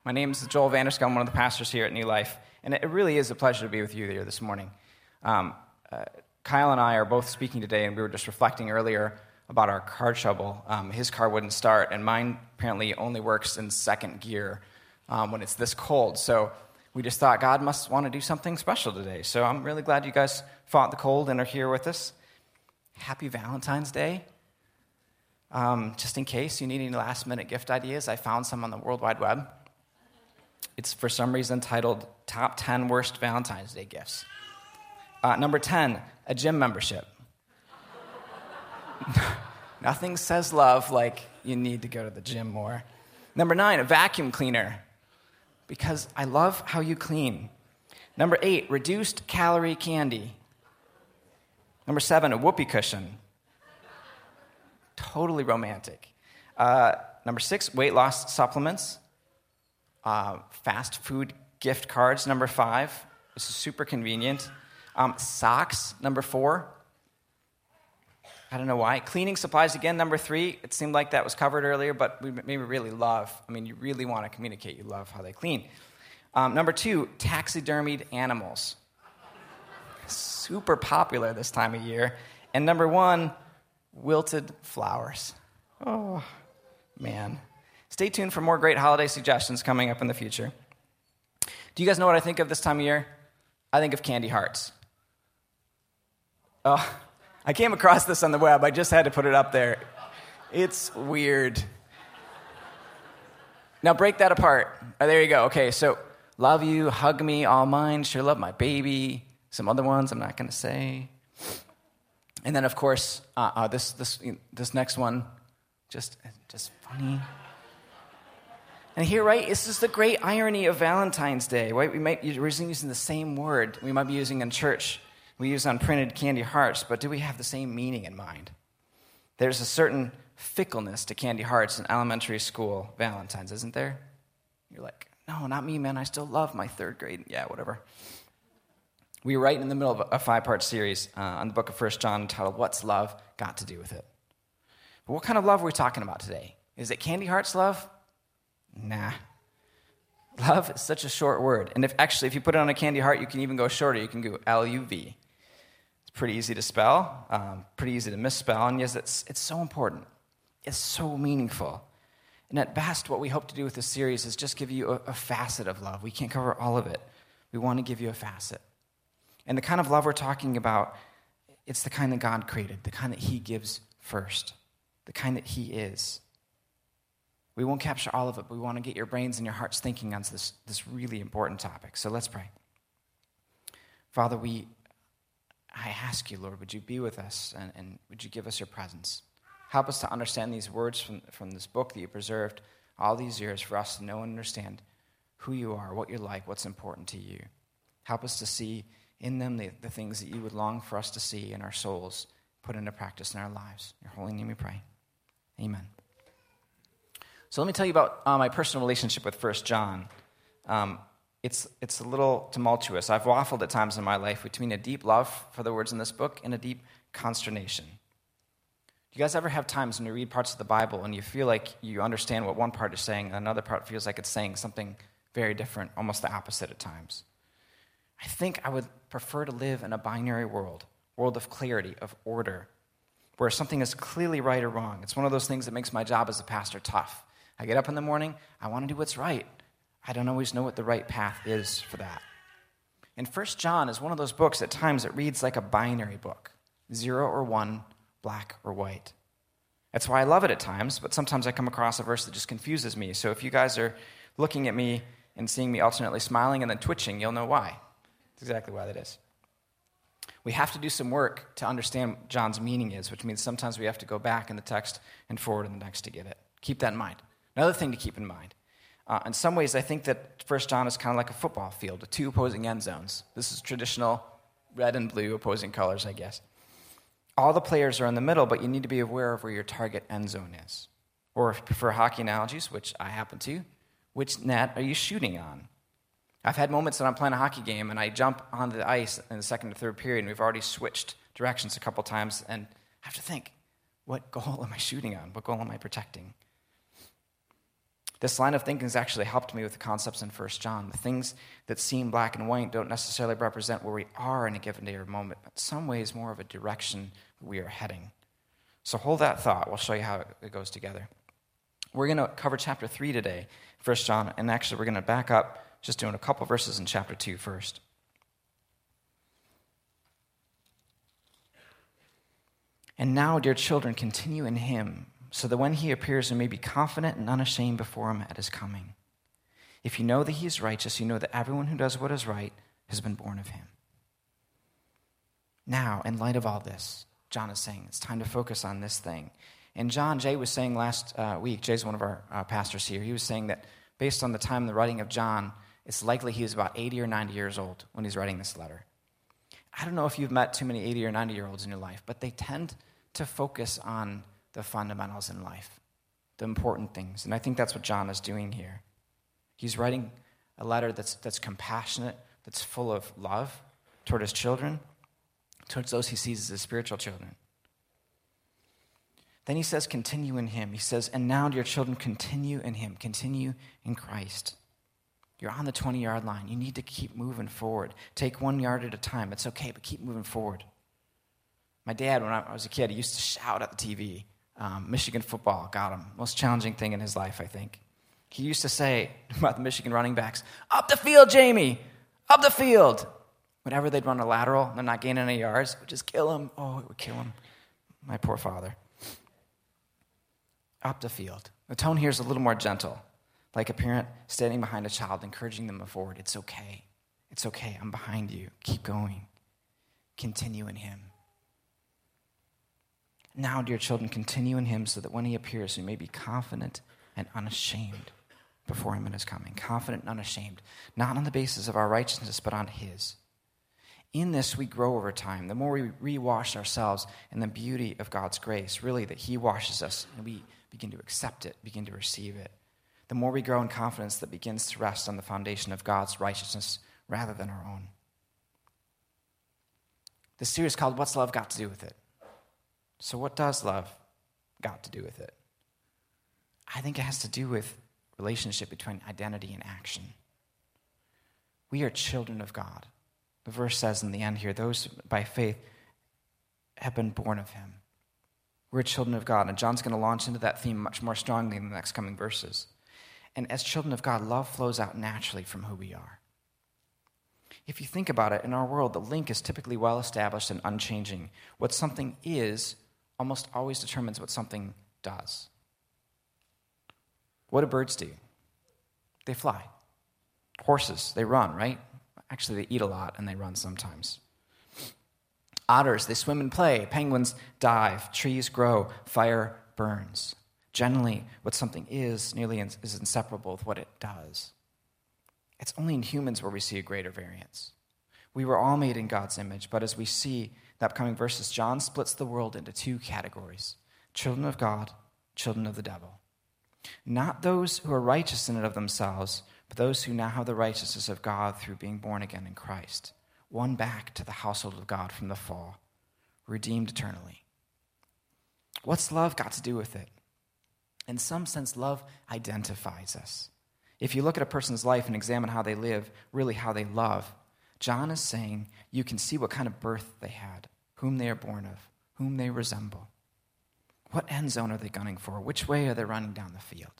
My name is Joel Vanderskam. I'm one of the pastors here at New Life, and it really is a pleasure to be with you here this morning. Kyle and I are both speaking today, and we were just reflecting earlier about our car trouble. His car wouldn't start, and mine apparently only works in second gear when it's this cold. So we just thought God must want to do something special today. So I'm really glad you guys fought the cold and are here with us. Happy Valentine's Day. Just in case you need any last-minute gift ideas, I found some on the World Wide Web. It's for some reason titled Top 10 Worst Valentine's Day Gifts. Number 10, a gym membership. Nothing says love like you need to go to the gym more. Number 9, a vacuum cleaner, because I love how you clean. Number 8, reduced calorie candy. Number 7, a whoopee cushion. Totally romantic. Number 6, weight loss supplements. Fast food gift cards, number 5. This is super convenient. Socks, number 4. I don't know why. Cleaning supplies, again, number 3. It seemed like that was covered earlier, but you really want to communicate you love how they clean. Number 2, taxidermied animals. Super popular this time of year. And number 1, wilted flowers. Oh, man. Stay tuned for more great holiday suggestions coming up in the future. Do you guys know what I think of this time of year? I think of candy hearts. Oh, I came across this on the web. I just had to put it up there. It's weird. Now break that apart. Oh, there you go. Okay, so love you, hug me, all mine, sure love my baby. Some other ones I'm not going to say. And then, of course, this next one, just funny. And here, right, this is the great irony of Valentine's Day, right? We're using the same word we might be using in church. We use on printed candy hearts, but do we have the same meaning in mind? There's a certain fickleness to candy hearts in elementary school Valentines, isn't there? You're like, no, not me, man. I still love my third grade. Yeah, whatever. We were right in the middle of a 5-part series on the book of 1 John entitled, What's Love Got to Do with It? But what kind of love are we talking about today? Is it candy hearts love? Nah. Love is such a short word. And if you put it on a candy heart, you can even go shorter. You can go L-U-V. It's pretty easy to spell, pretty easy to misspell. And yes, it's so important. It's so meaningful. And at best, what we hope to do with this series is just give you a facet of love. We can't cover all of it. We want to give you a facet. And the kind of love we're talking about, it's the kind that God created, the kind that He gives first, the kind that He is. We won't capture all of it, but we want to get your brains and your hearts thinking on this really important topic. So let's pray. Father, I ask you, Lord, would you be with us and would you give us your presence? Help us to understand these words from this book that you preserved all these years for us to know and understand who you are, what you're like, what's important to you. Help us to see in them the things that you would long for us to see in our souls, put into practice in our lives. In your holy name we pray. Amen. So let me tell you about my personal relationship with 1 John. It's a little tumultuous. I've waffled at times in my life between a deep love for the words in this book and a deep consternation. Do you guys ever have times when you read parts of the Bible and you feel like you understand what one part is saying and another part feels like it's saying something very different, almost the opposite at times? I think I would prefer to live in a binary world of clarity, of order, where something is clearly right or wrong. It's one of those things that makes my job as a pastor tough. I get up in the morning, I want to do what's right. I don't always know what the right path is for that. And 1 John is one of those books at times that reads like a binary book, 0 or 1, black or white. That's why I love it at times, but sometimes I come across a verse that just confuses me. So if you guys are looking at me and seeing me alternately smiling and then twitching, you'll know why. That's exactly why that is. We have to do some work to understand what John's meaning is, which means sometimes we have to go back in the text and forward in the next to get it. Keep that in mind. Another thing to keep in mind, in some ways I think that 1 John is kind of like a football field with 2 opposing end zones. This is traditional red and blue opposing colors, I guess. All the players are in the middle, but you need to be aware of where your target end zone is. Or if you prefer hockey analogies, which I happen to, which net are you shooting on? I've had moments that I'm playing a hockey game and I jump onto the ice in the second or third period and we've already switched directions a couple times and I have to think, what goal am I shooting on? What goal am I protecting? This line of thinking has actually helped me with the concepts in 1 John. The things that seem black and white don't necessarily represent where we are in a given day or moment, but in some ways more of a direction we are heading. So hold that thought. We'll show you how it goes together. We're going to cover chapter 3 today, 1 John, and actually we're going to back up, just doing a couple verses in chapter 2 first. And now, dear children, continue in him, so that when he appears, you may be confident and unashamed before him at his coming. If you know that he is righteous, you know that everyone who does what is right has been born of him. Now, in light of all this, John is saying it's time to focus on this thing. And Jay was saying last week, Jay's one of our pastors here, he was saying that based on the time of the writing of John, it's likely he was about 80 or 90 years old when he's writing this letter. I don't know if you've met too many 80 or 90-year-olds in your life, but they tend to focus on the fundamentals in life, the important things. And I think that's what John is doing here. He's writing a letter that's compassionate, that's full of love toward his children, towards those he sees as his spiritual children. Then he says, continue in him. He says, and now, dear children, continue in him. Continue in Christ. You're on the 20-yard line. You need to keep moving forward. Take 1 yard at a time. It's okay, but keep moving forward. My dad, when I was a kid, he used to shout at the TV. Michigan football got him. Most challenging thing in his life, I think. He used to say about the Michigan running backs, up the field, Jamie, up the field. Whenever they'd run a lateral, they're not gaining any yards, it would just kill him. Oh, it would kill him. My poor father. Up the field. The tone here is a little more gentle, like a parent standing behind a child, encouraging them forward. It's okay. It's okay. I'm behind you. Keep going. Continue in him. Now, dear children, continue in him so that when he appears, you may be confident and unashamed before him in his coming. Confident and unashamed, not on the basis of our righteousness, but on his. In this, we grow over time. The more we rewash ourselves in the beauty of God's grace, really that he washes us and we begin to accept it, begin to receive it. The more we grow in confidence that begins to rest on the foundation of God's righteousness rather than our own. This series is called What's Love Got to Do with It? So what does love got to do with it? I think it has to do with relationship between identity and action. We are children of God. The verse says in the end here, those by faith have been born of him. We're children of God, and John's going to launch into that theme much more strongly in the next coming verses. And as children of God, love flows out naturally from who we are. If you think about it, in our world, the link is typically well established and unchanging. What something is almost always determines what something does. What do birds do? They fly. Horses, they run, right? Actually, they eat a lot and they run sometimes. Otters, they swim and play. Penguins dive. Trees grow. Fire burns. Generally, what something is nearly is inseparable with what it does. It's only in humans where we see a greater variance. We were all made in God's image, but as we see the upcoming verses, John splits the world into two categories: children of God, children of the devil. Not those who are righteous in and of themselves, but those who now have the righteousness of God through being born again in Christ, won back to the household of God from the fall, redeemed eternally. What's love got to do with it? In some sense, love identifies us. If you look at a person's life and examine how they live, really how they love, John is saying you can see what kind of birth they had, whom they are born of, whom they resemble. What end zone are they gunning for? Which way are they running down the field?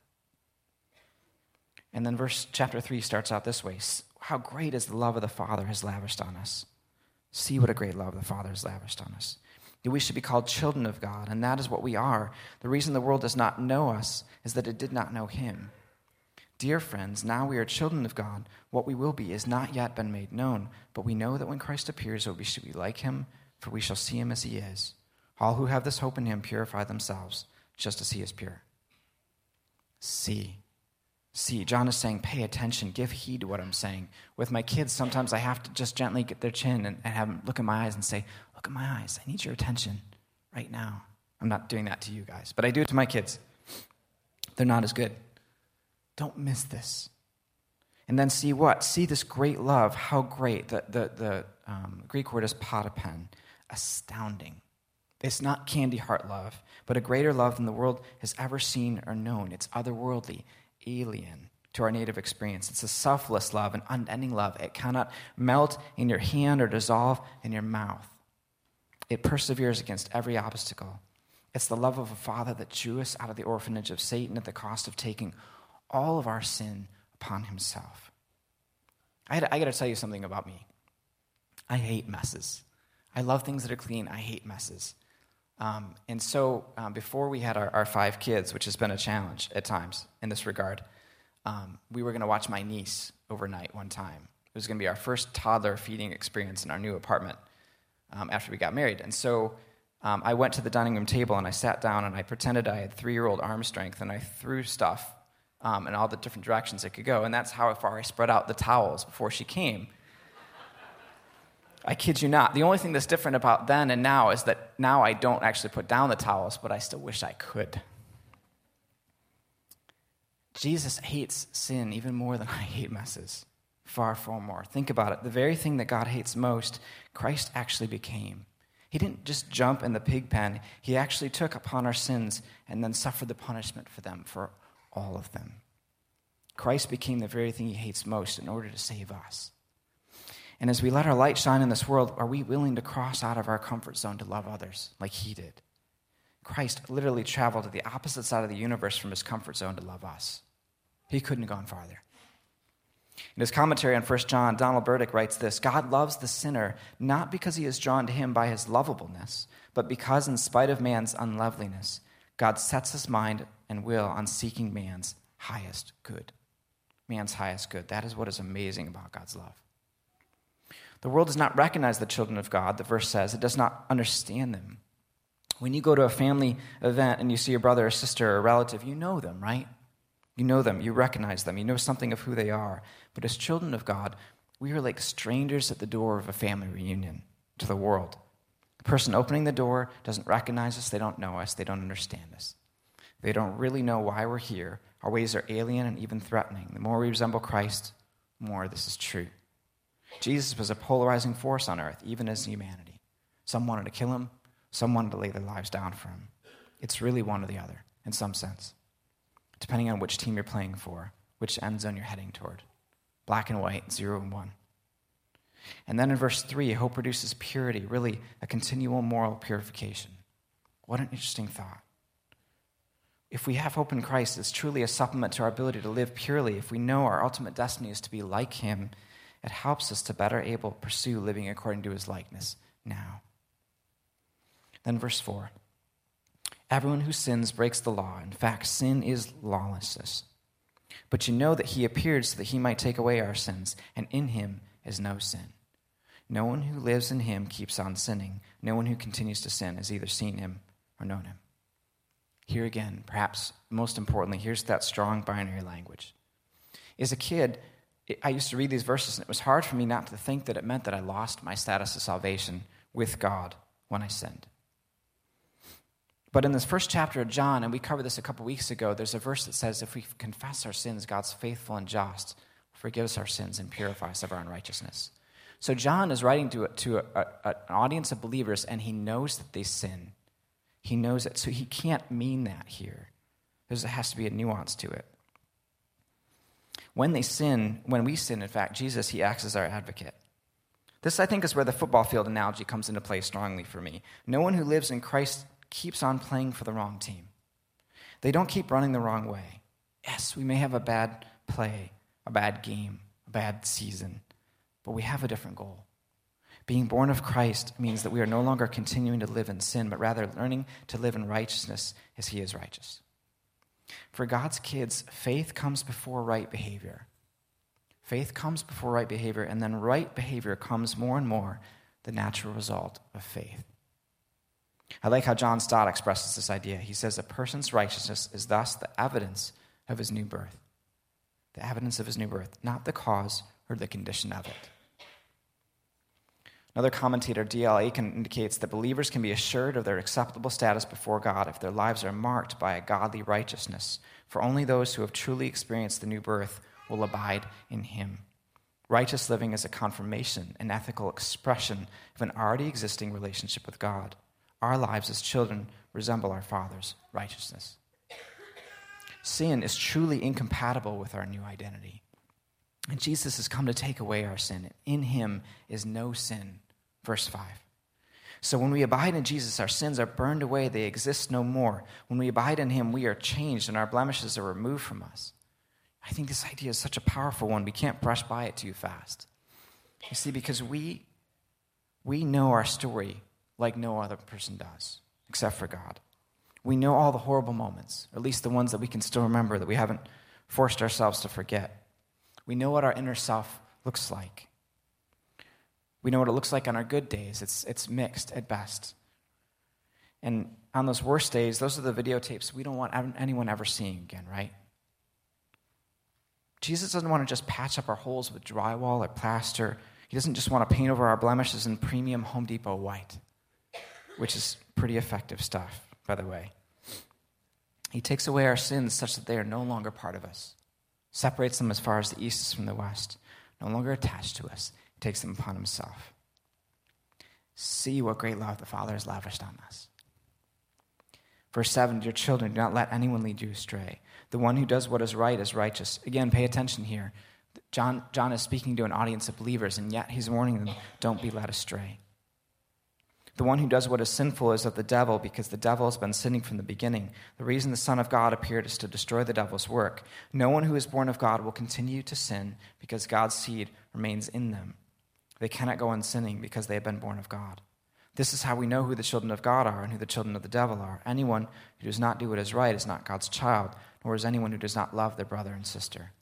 And then chapter 3 starts out this way. How great is the love of the Father has lavished on us. See what a great love the Father has lavished on us. That we should be called children of God, and that is what we are. The reason the world does not know us is that it did not know him. Dear friends, now we are children of God. What we will be is not yet been made known, but we know that when Christ appears, we should be like him, for we shall see him as he is. All who have this hope in him purify themselves, just as he is pure. See, John is saying, pay attention, give heed to what I'm saying. With my kids, sometimes I have to just gently get their chin and have them look in my eyes and say, look at my eyes, I need your attention right now. I'm not doing that to you guys, but I do it to my kids. They're not as good. Don't miss this. And then see what? See this great love. How great. The Greek word is patapen. Astounding. It's not candy heart love, but a greater love than the world has ever seen or known. It's otherworldly. alien to our native experience. It's a selfless love, an unending love. It cannot melt in your hand or dissolve in your mouth. It perseveres against every obstacle. It's the love of a father that drew us out of the orphanage of Satan at the cost of taking all of our sin upon himself. I got to tell you something about me. I hate messes. I love things that are clean. I hate messes. And so before we had our 5 kids, which has been a challenge at times in this regard, we were going to watch my niece overnight one time. It was going to be our first toddler feeding experience in our new apartment after we got married. And so I went to the dining room table and I sat down and I pretended I had 3-year-old arm strength and I threw stuff in all the different directions it could go. And that's how far I spread out the towels before she came. I kid you not. The only thing that's different about then and now is that now I don't actually put down the towels, but I still wish I could. Jesus hates sin even more than I hate messes. Far, far more. Think about it. The very thing that God hates most, Christ actually became. He didn't just jump in the pig pen. He actually took upon our sins and then suffered the punishment for them, for all of them. Christ became the very thing he hates most in order to save us. And as we let our light shine in this world, are we willing to cross out of our comfort zone to love others like he did? Christ literally traveled to the opposite side of the universe from his comfort zone to love us. He couldn't have gone farther. In his commentary on 1 John, Donald Burdick writes this: God loves the sinner not because he is drawn to him by his lovableness, but because in spite of man's unloveliness, God sets his mind and will on seeking man's highest good. Man's highest good. That is what is amazing about God's love. The world does not recognize the children of God, the verse says. It does not understand them. When you go to a family event and you see a brother or sister or a relative, you know them, right? You know them, you recognize them, you know something of who they are. But as children of God, we are like strangers at the door of a family reunion to the world. The person opening the door doesn't recognize us, they don't know us, they don't understand us. They don't really know why we're here. Our ways are alien and even threatening. The more we resemble Christ, the more this is true. Jesus was a polarizing force on earth, even as humanity. Some wanted to kill him, some wanted to lay their lives down for him. It's really one or the other, in some sense, depending on which team you're playing for, which end zone you're heading toward. Black and white, 0 and 1. And then in verse 3, hope produces purity, really a continual moral purification. What an interesting thought. If we have hope in Christ, it's truly a supplement to our ability to live purely. If we know our ultimate destiny is to be like him, it helps us to better able to pursue living according to his likeness now. Then verse 4. Everyone who sins breaks the law. In fact, sin is lawlessness. But you know that he appeared so that he might take away our sins, and in him is no sin. No one who lives in him keeps on sinning. No one who continues to sin has either seen him or known him. Here again, perhaps most importantly, here's that strong binary language. As a kid, I used to read these verses, and it was hard for me not to think that it meant that I lost my status of salvation with God when I sinned. But in this first chapter of John, and we covered this a couple weeks ago, there's a verse that says, if we confess our sins, God's faithful and just, forgives our sins and purifies of our unrighteousness. So John is writing to an audience of believers, and he knows that they sin. He knows it, so he can't mean that here. There has to be a nuance to it. When we sin, in fact, Jesus, he acts as our advocate. This, I think, is where the football field analogy comes into play strongly for me. No one who lives in Christ keeps on playing for the wrong team. They don't keep running the wrong way. Yes, we may have a bad play, a bad game, a bad season, but we have a different goal. Being born of Christ means that we are no longer continuing to live in sin, but rather learning to live in righteousness as he is righteous. For God's kids, faith comes before right behavior. Faith comes before right behavior, and then right behavior comes more and more the natural result of faith. I like how John Stott expresses this idea. He says a person's righteousness is thus the evidence of his new birth. The evidence of his new birth, not the cause or the condition of it. Another commentator, D.L. Aiken, indicates that believers can be assured of their acceptable status before God if their lives are marked by a godly righteousness, for only those who have truly experienced the new birth will abide in him. Righteous living is a confirmation, an ethical expression of an already existing relationship with God. Our lives as children resemble our Father's righteousness. Sin is truly incompatible with our new identity. And Jesus has come to take away our sin. In him is no sin. Verse 5. So when we abide in Jesus, our sins are burned away. They exist no more. When we abide in him, we are changed and our blemishes are removed from us. I think this idea is such a powerful one. We can't brush by it too fast. You see, because we know our story like no other person does, except for God. We know all the horrible moments, or at least the ones that we can still remember, that we haven't forced ourselves to forget. We know what our inner self looks like. We know what it looks like on our good days. It's mixed at best. And on those worst days, those are the videotapes we don't want anyone ever seeing again, right? Jesus doesn't want to just patch up our holes with drywall or plaster. He doesn't just want to paint over our blemishes in premium Home Depot white, which is pretty effective stuff, by the way. He takes away our sins such that they are no longer part of us, separates them as far as the east is from the west, no longer attached to us, takes them upon himself. See what great love the Father has lavished on us. Verse 7, dear children, do not let anyone lead you astray. The one who does what is right is righteous. Again, pay attention here. John is speaking to an audience of believers, and yet he's warning them, don't be led astray. The one who does what is sinful is of the devil, because the devil has been sinning from the beginning. The reason the Son of God appeared is to destroy the devil's work. No one who is born of God will continue to sin, because God's seed remains in them. They cannot go on sinning because they have been born of God. This is how we know who the children of God are and who the children of the devil are. Anyone who does not do what is right is not God's child, nor is anyone who does not love their brother and sister.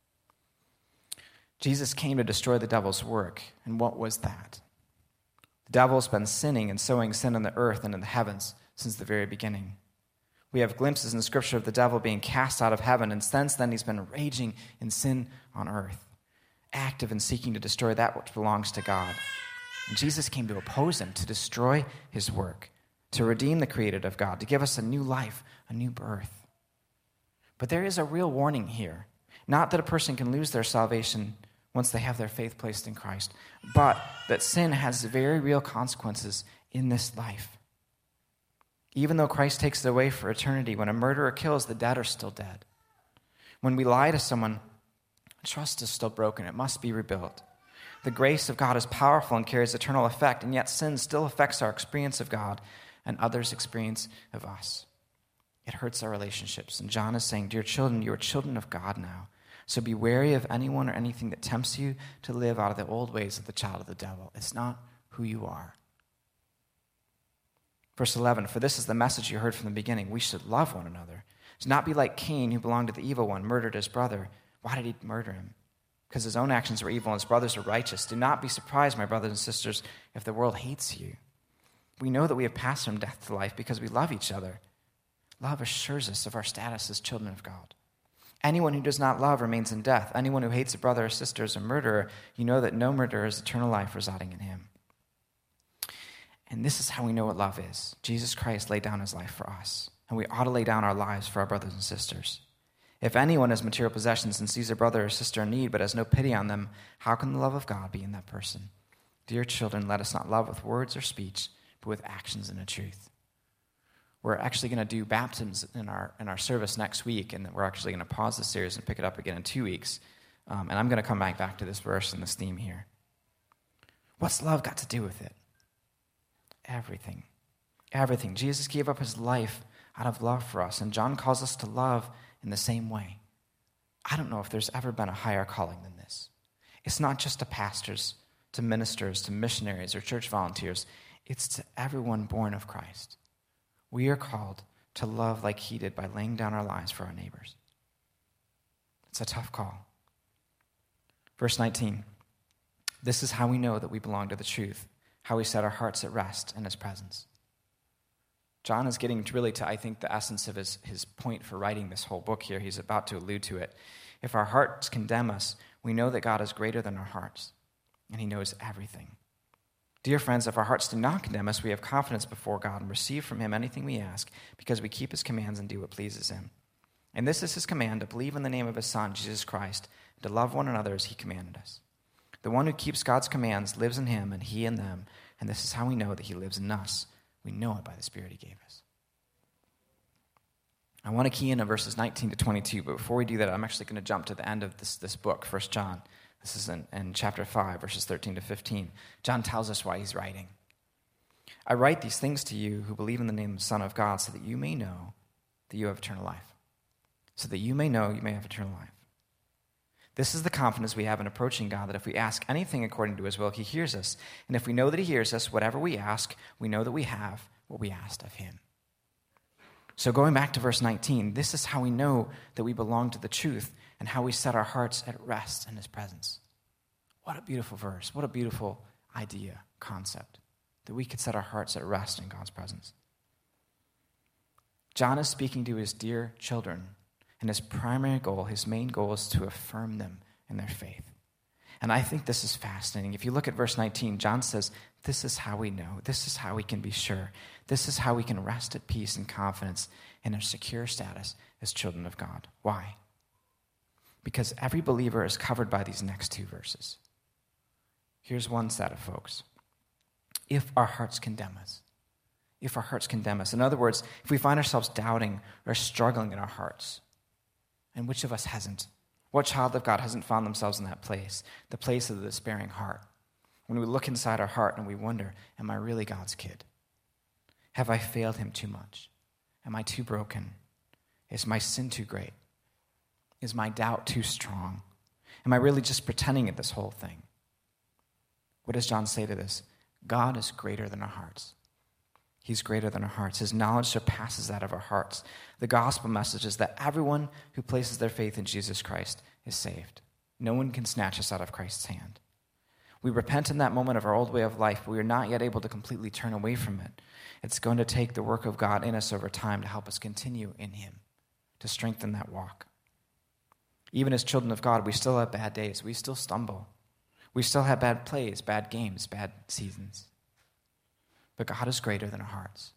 Jesus came to destroy the devil's work, and what was that? The devil has been sinning and sowing sin on the earth and in the heavens since the very beginning. We have glimpses in the scripture of the devil being cast out of heaven, and since then he's been raging in sin on earth, active in seeking to destroy that which belongs to God. And Jesus came to oppose him, to destroy his work, to redeem the created of God, to give us a new life, a new birth. But there is a real warning here. Not that a person can lose their salvation once they have their faith placed in Christ, but that sin has very real consequences in this life. Even though Christ takes it away for eternity, when a murderer kills, the dead are still dead. When we lie to someone, trust is still broken. It must be rebuilt. The grace of God is powerful and carries eternal effect, and yet sin still affects our experience of God and others' experience of us. It hurts our relationships. And John is saying, dear children, you are children of God now. So be wary of anyone or anything that tempts you to live out of the old ways of the child of the devil. It's not who you are. Verse 11, for this is the message you heard from the beginning. We should love one another. To not be like Cain, who belonged to the evil one, murdered his brother. Why did he murder him? Because his own actions were evil and his brothers were righteous. Do not be surprised, my brothers and sisters, if the world hates you. We know that we have passed from death to life because we love each other. Love assures us of our status as children of God. Anyone who does not love remains in death. Anyone who hates a brother or sister is a murderer. You know that no murderer has eternal life residing in him. And this is how we know what love is. Jesus Christ laid down his life for us, and we ought to lay down our lives for our brothers and sisters. If anyone has material possessions and sees a brother or sister in need but has no pity on them, how can the love of God be in that person? Dear children, let us not love with words or speech, but with actions and a truth. We're actually going to do baptisms in our service next week, and we're actually going to pause the series and pick it up again in 2 weeks. And I'm going to come back to this verse and this theme here. What's love got to do with it? Everything. Everything. Jesus gave up his life out of love for us, and John calls us to love in the same way. I don't know if there's ever been a higher calling than this. It's not just to pastors, to ministers, to missionaries, or church volunteers. It's to everyone born of Christ. We are called to love like he did by laying down our lives for our neighbors. It's a tough call. Verse 19. This is how we know that we belong to the truth, how we set our hearts at rest in his presence. John is getting really to, I think, the essence of his point for writing this whole book here. He's about to allude to it. If our hearts condemn us, we know that God is greater than our hearts, and he knows everything. Dear friends, if our hearts do not condemn us, we have confidence before God and receive from him anything we ask, because we keep his commands and do what pleases him. And this is his command, to believe in the name of his Son, Jesus Christ, and to love one another as he commanded us. The one who keeps God's commands lives in him, and he in them, and this is how we know that he lives in us. We know it by the Spirit he gave us. I want to key in on verses 19 to 22, but before we do that, I'm actually going to jump to the end of this book, 1 John. This is in chapter 5, verses 13 to 15. John tells us why he's writing. I write these things to you who believe in the name of the Son of God, so that you may know that you have eternal life. So that you may know you may have eternal life. This is the confidence we have in approaching God, that if we ask anything according to his will, he hears us. And if we know that he hears us, whatever we ask, we know that we have what we asked of him. So going back to verse 19, this is how we know that we belong to the truth and how we set our hearts at rest in his presence. What a beautiful verse. What a beautiful idea, concept, that we could set our hearts at rest in God's presence. John is speaking to his dear children, and his primary goal, his main goal, is to affirm them in their faith. And I think this is fascinating. If you look at verse 19, John says, this is how we know. This is how we can be sure. This is how we can rest at peace and confidence in our secure status as children of God. Why? Because every believer is covered by these next two verses. Here's one set of folks. If our hearts condemn us. If our hearts condemn us. In other words, if we find ourselves doubting or struggling in our hearts, and which of us hasn't? What child of God hasn't found themselves in that place, the place of the despairing heart? When we look inside our heart and we wonder, am I really God's kid? Have I failed him too much? Am I too broken? Is my sin too great? Is my doubt too strong? Am I really just pretending at this whole thing? What does John say to this? God is greater than our hearts. He's greater than our hearts. His knowledge surpasses that of our hearts. The gospel message is that everyone who places their faith in Jesus Christ is saved. No one can snatch us out of Christ's hand. We repent in that moment of our old way of life, but we are not yet able to completely turn away from it. It's going to take the work of God in us over time to help us continue in him, to strengthen that walk. Even as children of God, we still have bad days. We still stumble. We still have bad plays, bad games, bad seasons. But God is greater than our hearts.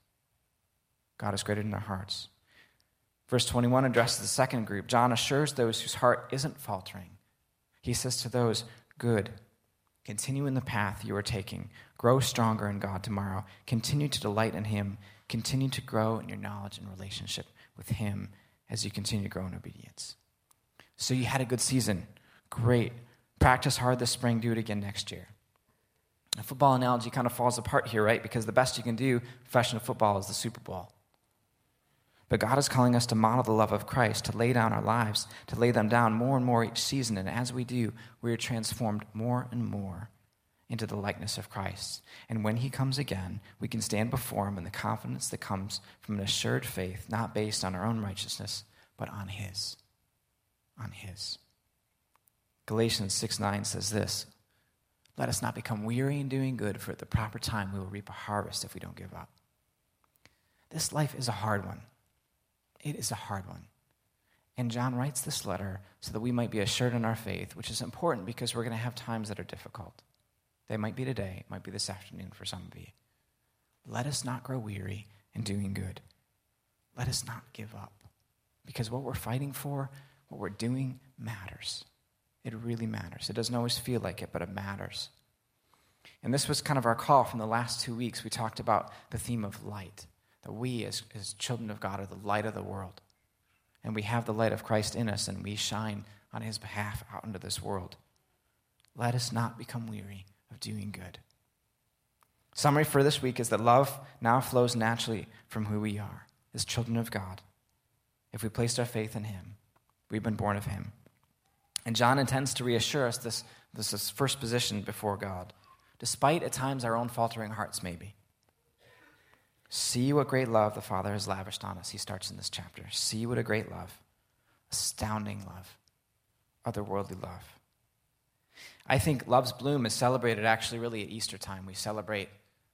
God is greater than our hearts. Verse 21 addresses the second group. John assures those whose heart isn't faltering. He says to those, good, continue in the path you are taking. Grow stronger in God tomorrow. Continue to delight in him. Continue to grow in your knowledge and relationship with him as you continue to grow in obedience. So you had a good season. Great. Practice hard this spring. Do it again next year. A football analogy kind of falls apart here, right? Because the best you can do, professional football, is the Super Bowl. But God is calling us to model the love of Christ, to lay down our lives, to lay them down more and more each season. And as we do, we are transformed more and more into the likeness of Christ. And when he comes again, we can stand before him in the confidence that comes from an assured faith, not based on our own righteousness, but on his. On his. Galatians 6:9 says this, let us not become weary in doing good, for at the proper time we will reap a harvest if we don't give up. This life is a hard one. It is a hard one. And John writes this letter so that we might be assured in our faith, which is important because we're going to have times that are difficult. They might be today, it might be this afternoon for some of you. Let us not grow weary in doing good. Let us not give up. Because what we're fighting for, what we're doing matters. It really matters. It doesn't always feel like it, but it matters. And this was kind of our call from the last 2 weeks. We talked about the theme of light, that we as children of God are the light of the world. And we have the light of Christ in us, and we shine on his behalf out into this world. Let us not become weary of doing good. Summary for this week is that love now flows naturally from who we are as children of God. If we placed our faith in him, we've been born of him. And John intends to reassure us this is first position before God, despite at times our own faltering hearts maybe. See what great love the Father has lavished on us. He starts in this chapter. See what a great love, astounding love, otherworldly love. I think Love's Bloom is celebrated actually really at Easter time. We celebrate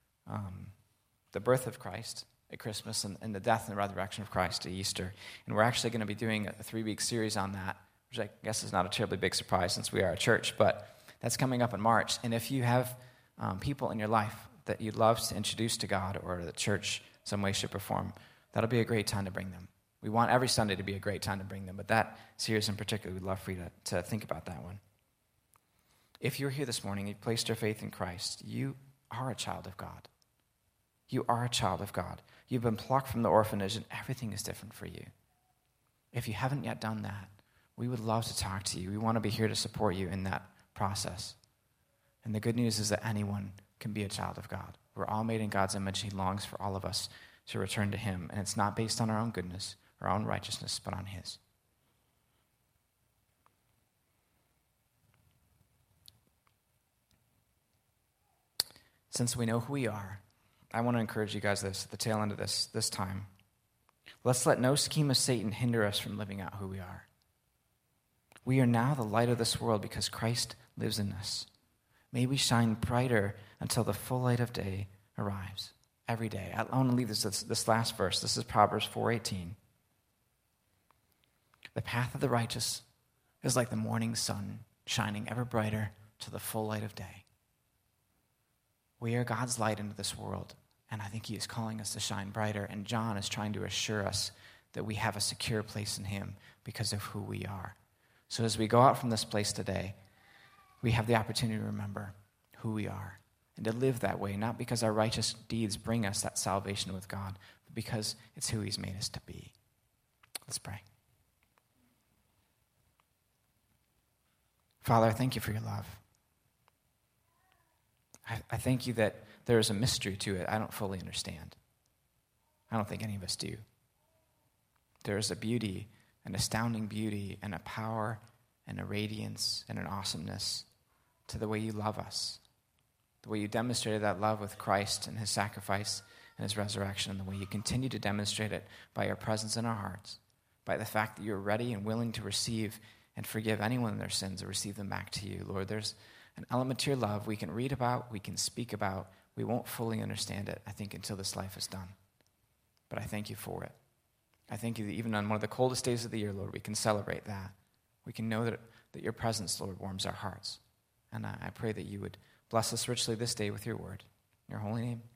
the birth of Christ at Christmas and the death and the resurrection of Christ at Easter. And we're actually going to be doing a 3-week series on that, which I guess is not a terribly big surprise since we are a church, but that's coming up in March. And if you have people in your life that you'd love to introduce to God or to the church some way, shape, or form, that'll be a great time to bring them. We want every Sunday to be a great time to bring them, but that series in particular, we'd love for you to think about that one. If you're here this morning, you've placed your faith in Christ, you are a child of God. You are a child of God. You've been plucked from the orphanage, and everything is different for you. If you haven't yet done that, we would love to talk to you. We want to be here to support you in that process. And the good news is that anyone can be a child of God. We're all made in God's image. He longs for all of us to return to him. And it's not based on our own goodness, our own righteousness, but on his. Since we know who we are, I want to encourage you guys this, at the tail end of this time. Let's let no scheme of Satan hinder us from living out who we are. We are now the light of this world because Christ lives in us. May we shine brighter until the full light of day arrives every day. I want to leave this last verse. This is Proverbs 4:18. The path of the righteous is like the morning sun, shining ever brighter to the full light of day. We are God's light into this world, and I think he is calling us to shine brighter, and John is trying to assure us that we have a secure place in him because of who we are. So as we go out from this place today, we have the opportunity to remember who we are and to live that way, not because our righteous deeds bring us that salvation with God, but because it's who he's made us to be. Let's pray. Father, I thank you for your love. I thank you that there is a mystery to it I don't fully understand. I don't think any of us do. There is a beauty, an astounding beauty, and a power, and a radiance, and an awesomeness to the way you love us, the way you demonstrated that love with Christ and his sacrifice and his resurrection, and the way you continue to demonstrate it by your presence in our hearts, by the fact that you're ready and willing to receive and forgive anyone their sins or receive them back to you. Lord, there's an element to your love we can read about, we can speak about. We won't fully understand it, I think, until this life is done. But I thank you for it. I thank you that even on one of the coldest days of the year, Lord, we can celebrate that. We can know that your presence, Lord, warms our hearts. And I pray that you would bless us richly this day with your word. In your holy name,